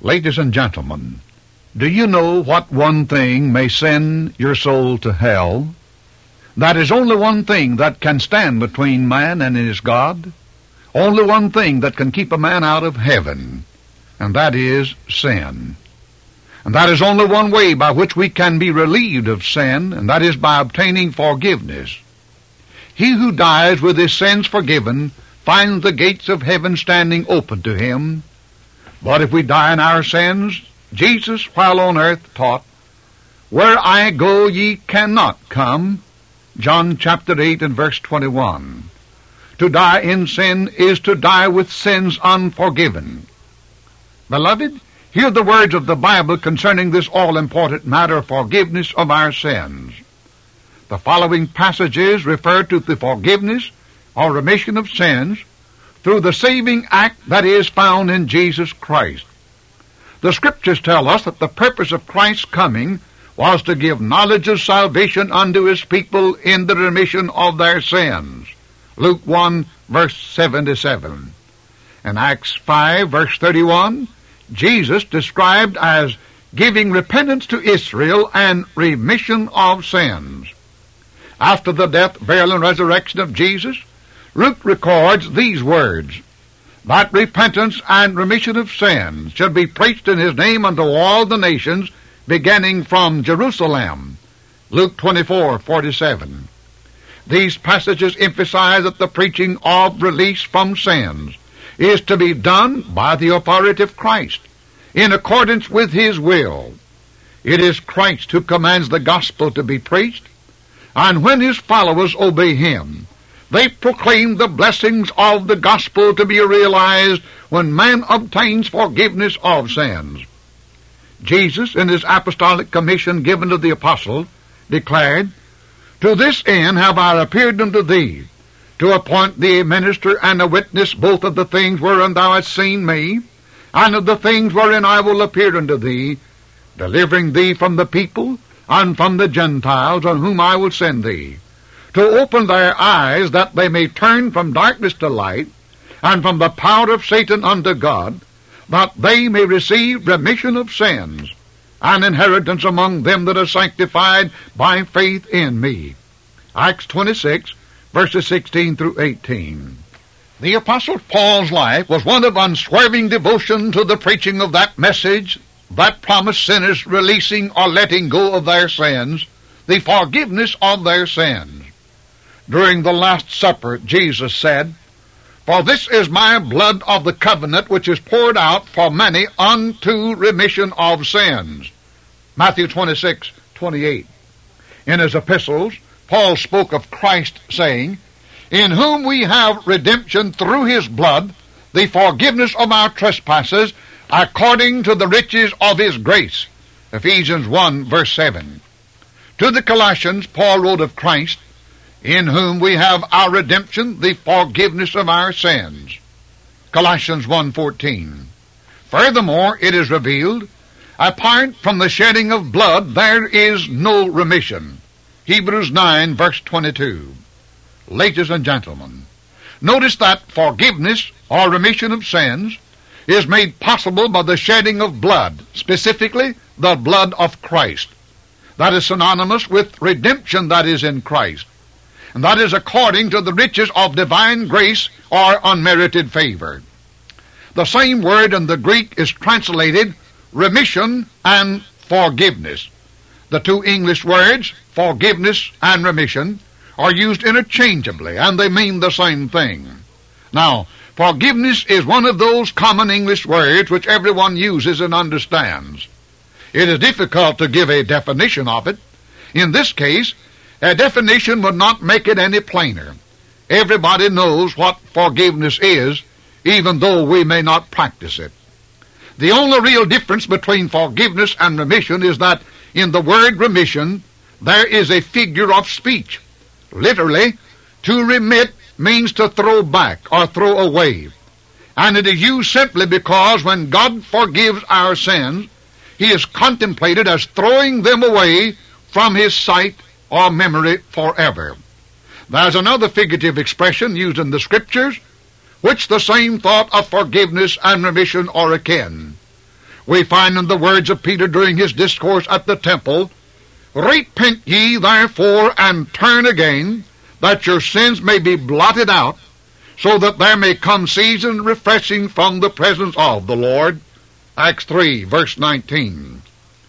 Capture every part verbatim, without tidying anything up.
Ladies and gentlemen, do you know what one thing may send your soul to hell? That is only one thing that can stand between man and his God. Only one thing that can keep a man out of heaven, and that is sin. And that is only one way by which we can be relieved of sin, and that is by obtaining forgiveness. He who dies with his sins forgiven finds the gates of heaven standing open to him. But if we die in our sins, Jesus, while on earth, taught, "Where I go ye cannot come." John chapter eight and verse twenty-one. To die in sin is to die with sins unforgiven. Beloved, hear the words of the Bible concerning this all-important matter of forgiveness of our sins. The following passages refer to the forgiveness or remission of sins through the saving act that is found in Jesus Christ. The Scriptures tell us that the purpose of Christ's coming was to give knowledge of salvation unto his people in the remission of their sins. Luke one, verse seventy-seven. In Acts five, verse thirty-one, Jesus described as giving repentance to Israel and remission of sins. After the death, burial, and resurrection of Jesus, Luke records these words, that repentance and remission of sins should be preached in his name unto all the nations, beginning from Jerusalem. Luke twenty-four, forty-seven. These passages emphasize that the preaching of release from sins is to be done by the authority of Christ, in accordance with his will. It is Christ who commands the gospel to be preached, and when his followers obey him, they proclaim the blessings of the gospel to be realized when man obtains forgiveness of sins. Jesus, in his apostolic commission given to the apostles, declared, "To this end have I appeared unto thee, to appoint thee a minister and a witness both of the things wherein thou hast seen me, and of the things wherein I will appear unto thee, delivering thee from the people and from the Gentiles on whom I will send thee, to open their eyes that they may turn from darkness to light, and from the power of Satan unto God, that they may receive remission of sins, and inheritance among them that are sanctified by faith in me." Acts twenty-six, verses sixteen through eighteen. The Apostle Paul's life was one of unswerving devotion to the preaching of that message that promised sinners releasing or letting go of their sins, the forgiveness of their sins. During the Last Supper, Jesus said, "For this is my blood of the covenant, which is poured out for many unto remission of sins." Matthew twenty-six, twenty-eight. In his epistles, Paul spoke of Christ, saying, "In whom we have redemption through his blood, the forgiveness of our trespasses, according to the riches of his grace." Ephesians one, verse seven. To the Colossians, Paul wrote of Christ, "In whom we have our redemption, the forgiveness of our sins." Colossians one, fourteen. Furthermore, it is revealed, apart from the shedding of blood, there is no remission. Hebrews nine, verse twenty-two. Ladies and gentlemen, notice that forgiveness or remission of sins is made possible by the shedding of blood, specifically the blood of Christ. That is synonymous with redemption that is in Christ, and that is according to the riches of divine grace or unmerited favor. The same word in the Greek is translated remission and forgiveness. The two English words, forgiveness and remission, are used interchangeably, and they mean the same thing. Now, forgiveness is one of those common English words which everyone uses and understands. It is difficult to give a definition of it. In this case, a definition would not make it any plainer. Everybody knows what forgiveness is, even though we may not practice it. The only real difference between forgiveness and remission is that in the word remission, there is a figure of speech. Literally, to remit means to throw back or throw away. And it is used simply because when God forgives our sins, he is contemplated as throwing them away from his sight or memory forever. There's another figurative expression used in the Scriptures, which the same thought of forgiveness and remission are akin. We find in the words of Peter during his discourse at the temple, "Repent ye therefore and turn again, that your sins may be blotted out, so that there may come season refreshing from the presence of the Lord." Acts three, verse nineteen.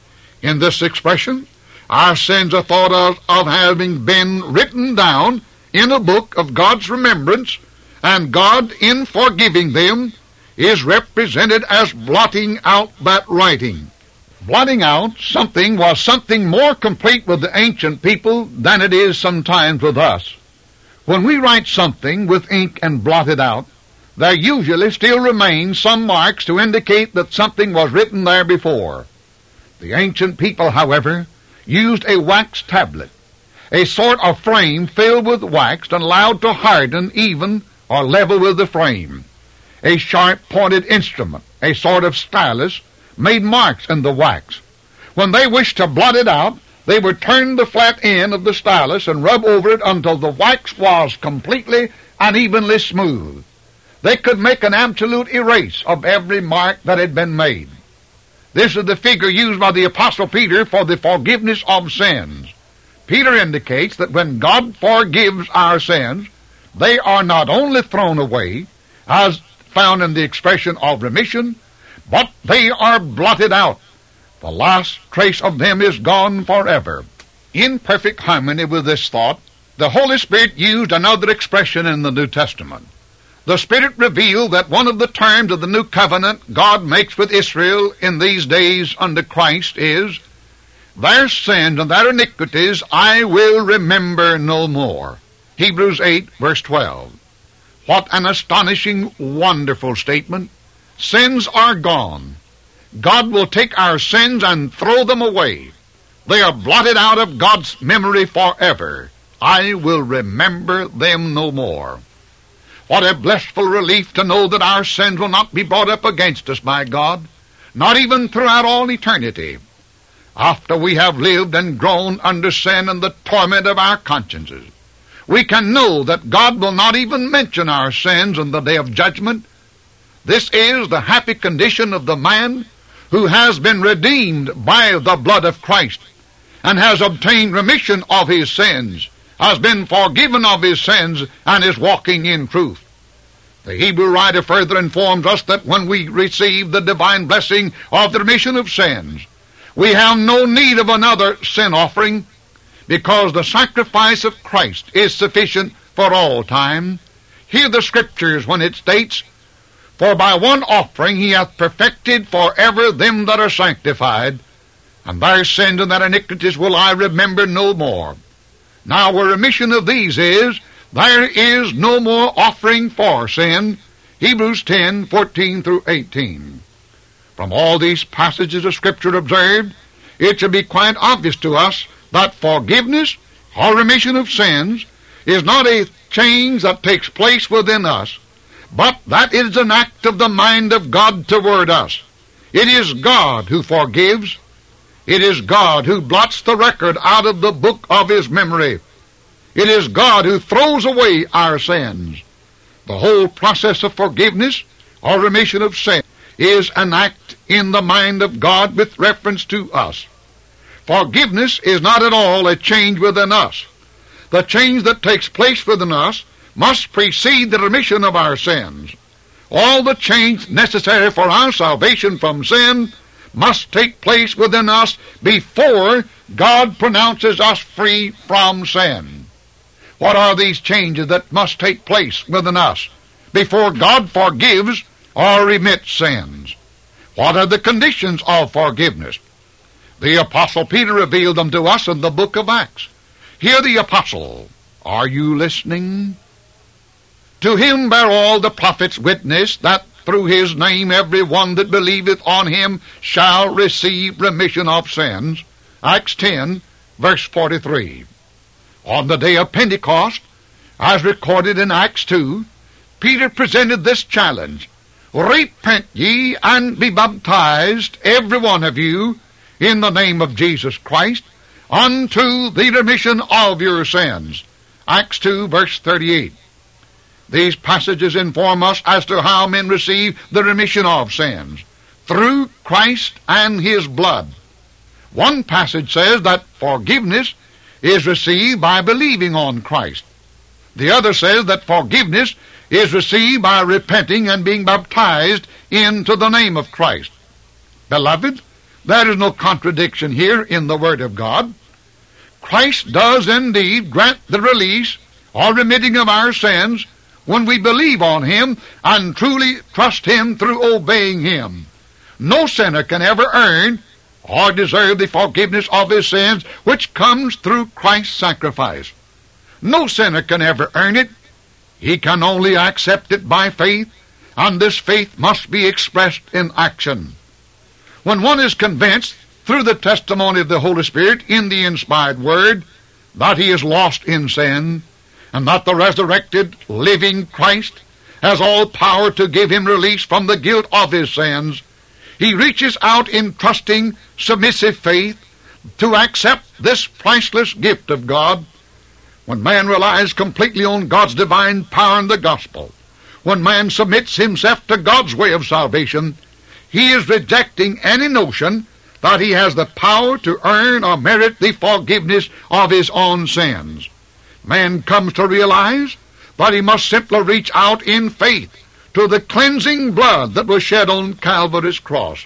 In this expression, our sins are thought of, of having been written down in a book of God's remembrance, and God, in forgiving them, is represented as blotting out that writing. Blotting out something was something more complete with the ancient people than it is sometimes with us. When we write something with ink and blot it out, there usually still remain some marks to indicate that something was written there before. The ancient people, however, used a wax tablet, a sort of frame filled with wax and allowed to harden even or level with the frame. A sharp-pointed instrument, a sort of stylus, made marks in the wax. When they wished to blot it out, they would turn the flat end of the stylus and rub over it until the wax was completely and evenly smooth. They could make an absolute erase of every mark that had been made. This is the figure used by the Apostle Peter for the forgiveness of sins. Peter indicates that when God forgives our sins, they are not only thrown away, as found in the expression of remission, but they are blotted out. The last trace of them is gone forever. In perfect harmony with this thought, the Holy Spirit used another expression in the New Testament. The Spirit revealed that one of the terms of the new covenant God makes with Israel in these days under Christ is, "Their sins and their iniquities I will remember no more." Hebrews eight, verse twelve. What an astonishing, wonderful statement. Sins are gone. God will take our sins and throw them away. They are blotted out of God's memory forever. I will remember them no more. What a blissful relief to know that our sins will not be brought up against us by God, not even throughout all eternity. After we have lived and grown under sin and the torment of our consciences, we can know that God will not even mention our sins on the day of judgment. This is the happy condition of the man who has been redeemed by the blood of Christ and has obtained remission of his sins, has been forgiven of his sins, and is walking in truth. The Hebrew writer further informs us that when we receive the divine blessing of the remission of sins, we have no need of another sin offering, because the sacrifice of Christ is sufficient for all time. Hear the Scriptures when it states, "For by one offering he hath perfected forever them that are sanctified, and their sins and their iniquities will I remember no more." Now a remission of these is, there is no more offering for sin. Hebrews ten, fourteen through eighteen. From all these passages of Scripture observed, it should be quite obvious to us that forgiveness or remission of sins is not a change that takes place within us, but that it is an act of the mind of God toward us. It is God who forgives. It is God who blots the record out of the book of His memory. It is God who throws away our sins. The whole process of forgiveness or remission of sin is an act in the mind of God with reference to us. Forgiveness is not at all a change within us. The change that takes place within us must precede the remission of our sins. All the change necessary for our salvation from sin must take place within us before God pronounces us free from sin. What are these changes that must take place within us before God forgives or remits sins? What are the conditions of forgiveness? The Apostle Peter revealed them to us in the book of Acts. Hear the Apostle. Are you listening? "To him bear all the prophets witness, that through his name every one that believeth on him shall receive remission of sins." Acts ten, verse forty-three. On the day of Pentecost, as recorded in Acts two, Peter presented this challenge: "Repent ye and be baptized, every one of you, in the name of Jesus Christ, unto the remission of your sins." Acts two, verse thirty-eight. These passages inform us as to how men receive the remission of sins: through Christ. Christ and His blood. One passage says that forgiveness is received by believing on Christ. The other says that forgiveness is received by repenting and being baptized into the name of Christ. Beloved, there is no contradiction here in the Word of God. Christ does indeed grant the release or remitting of our sins when we believe on Him and truly trust Him through obeying Him. No sinner can ever earn or deserve the forgiveness of his sins which comes through Christ's sacrifice. No sinner can ever earn it. He can only accept it by faith, and this faith must be expressed in action. When one is convinced through the testimony of the Holy Spirit in the inspired Word that he is lost in sin, and that the resurrected, living Christ has all power to give him release from the guilt of his sins, he reaches out in trusting, submissive faith to accept this priceless gift of God. When man relies completely on God's divine power in the gospel, when man submits himself to God's way of salvation, he is rejecting any notion that he has the power to earn or merit the forgiveness of his own sins. Man comes to realize that he must simply reach out in faith to the cleansing blood that was shed on Calvary's cross.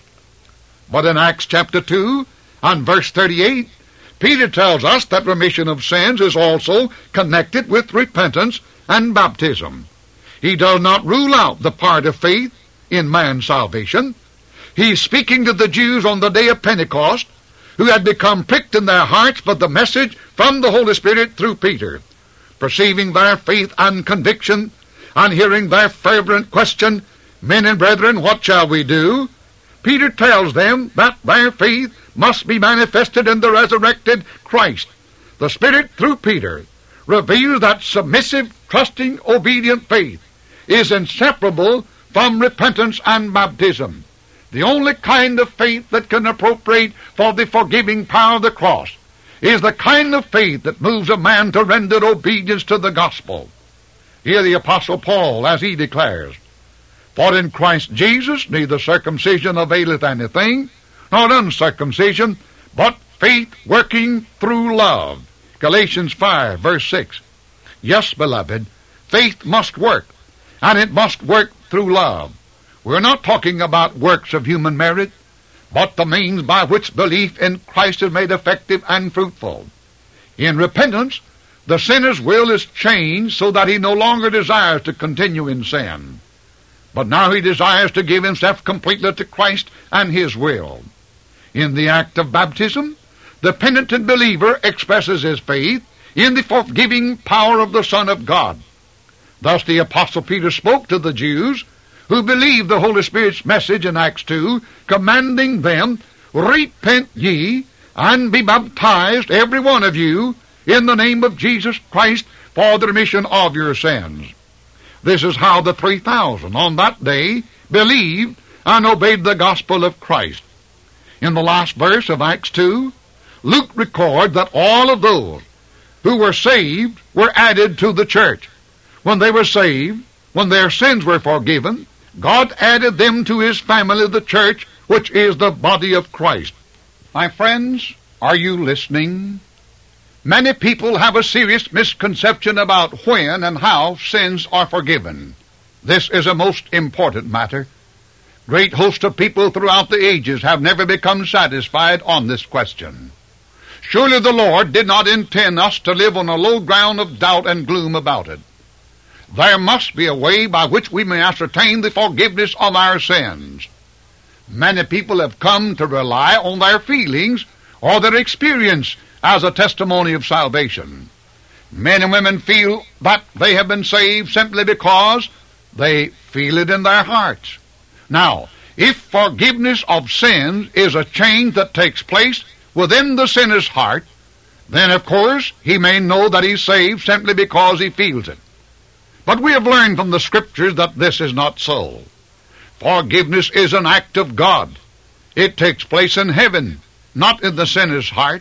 But in Acts chapter two and verse thirty-eight, Peter tells us that remission of sins is also connected with repentance and baptism. He does not rule out the part of faith in man's salvation. He's speaking to the Jews on the day of Pentecost, who had become pricked in their hearts by the message from the Holy Spirit through Peter. Perceiving their faith and conviction, and hearing their fervent question, "Men and brethren, what shall we do?" Peter tells them that their faith must be manifested in the resurrected Christ. The Spirit, through Peter, reveals that submissive, trusting, obedient faith is inseparable from repentance and baptism. The only kind of faith that can appropriate for the forgiving power of the cross is the kind of faith that moves a man to render obedience to the gospel. Here the Apostle Paul, as he declares, "For in Christ Jesus neither circumcision availeth anything, nor uncircumcision, but faith working through love." Galatians five, verse six. Yes, beloved, faith must work, and it must work through love. We're not talking about works of human merit, but the means by which belief in Christ is made effective and fruitful. In repentance, the sinner's will is changed so that he no longer desires to continue in sin, but now he desires to give himself completely to Christ and His will. In the act of baptism, the penitent believer expresses his faith in the forgiving power of the Son of God. Thus the Apostle Peter spoke to the Jews who believed the Holy Spirit's message in Acts two, commanding them, "Repent ye, and be baptized, every one of you, in the name of Jesus Christ, for the remission of your sins." This is how the three thousand on that day believed and obeyed the gospel of Christ. In the last verse of Acts two, Luke records that all of those who were saved were added to the church. When they were saved, when their sins were forgiven, God added them to His family, the church, which is the body of Christ. My friends, are you listening? Many people have a serious misconception about when and how sins are forgiven. This is a most important matter. Great hosts of people throughout the ages have never become satisfied on this question. Surely the Lord did not intend us to live on a low ground of doubt and gloom about it. There must be a way by which we may ascertain the forgiveness of our sins. Many people have come to rely on their feelings or their experience as a testimony of salvation. Men and women feel that they have been saved simply because they feel it in their hearts. Now, if forgiveness of sins is a change that takes place within the sinner's heart, then of course he may know that he's saved simply because he feels it. But we have learned from the Scriptures that this is not so. Forgiveness is an act of God. It takes place in heaven, not in the sinner's heart.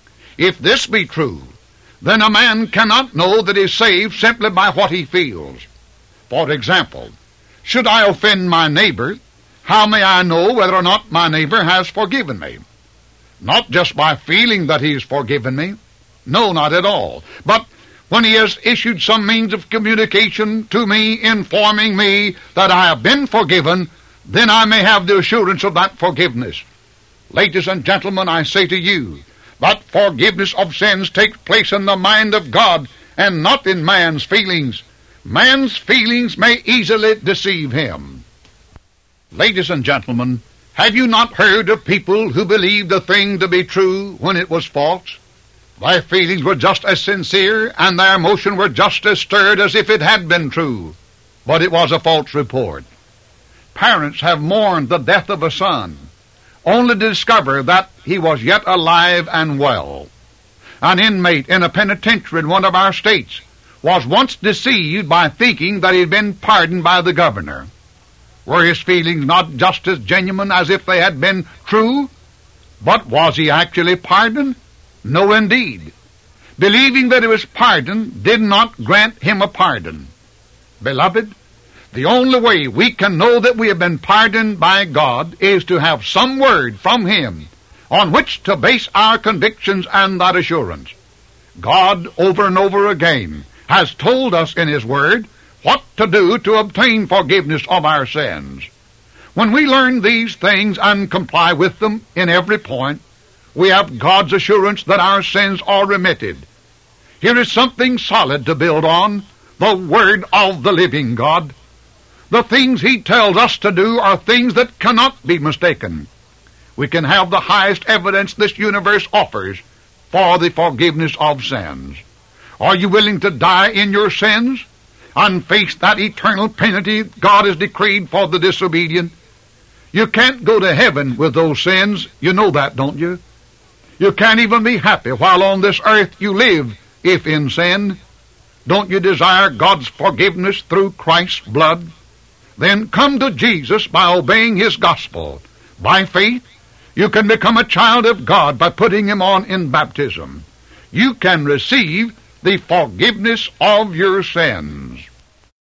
If this be true, then a man cannot know that he is saved simply by what he feels. For example, should I offend my neighbor, How may I know whether or not my neighbor has forgiven me? Not just by feeling that he has forgiven me. No, not at all. But when he has issued some means of communication to me informing me that I have been forgiven, then I may have the assurance of that forgiveness. Ladies and gentlemen, I say to you that forgiveness of sins takes place in the mind of God and not in man's feelings. Man's feelings may easily deceive him. Ladies and gentlemen, have you not heard of people who believed a thing to be true when it was false? Their feelings were just as sincere and their emotion were just as stirred as if it had been true, but it was a false report. Parents have mourned the death of a son, only to discover that he was yet alive and well. An inmate in a penitentiary in one of our states was once deceived by thinking that he had been pardoned by the governor. Were his feelings not just as genuine as if they had been true? But was he actually pardoned? No, indeed. Believing that he was pardoned did not grant him a pardon. Beloved, the only way we can know that we have been pardoned by God is to have some word from Him on which to base our convictions and that assurance. God, over and over again, has told us in His Word what to do to obtain forgiveness of our sins. When we learn these things and comply with them in every point, we have God's assurance that our sins are remitted. Here is something solid to build on, the Word of the living God. The things He tells us to do are things that cannot be mistaken. We can have the highest evidence this universe offers for the forgiveness of sins. Are you willing to die in your sins and face that eternal penalty God has decreed for the disobedient? You can't go to heaven with those sins. You know that, don't you? You can't even be happy while on this earth you live if in sin. Don't you desire God's forgiveness through Christ's blood? Then come to Jesus by obeying His gospel. By faith, you can become a child of God by putting Him on in baptism. You can receive the forgiveness of your sins.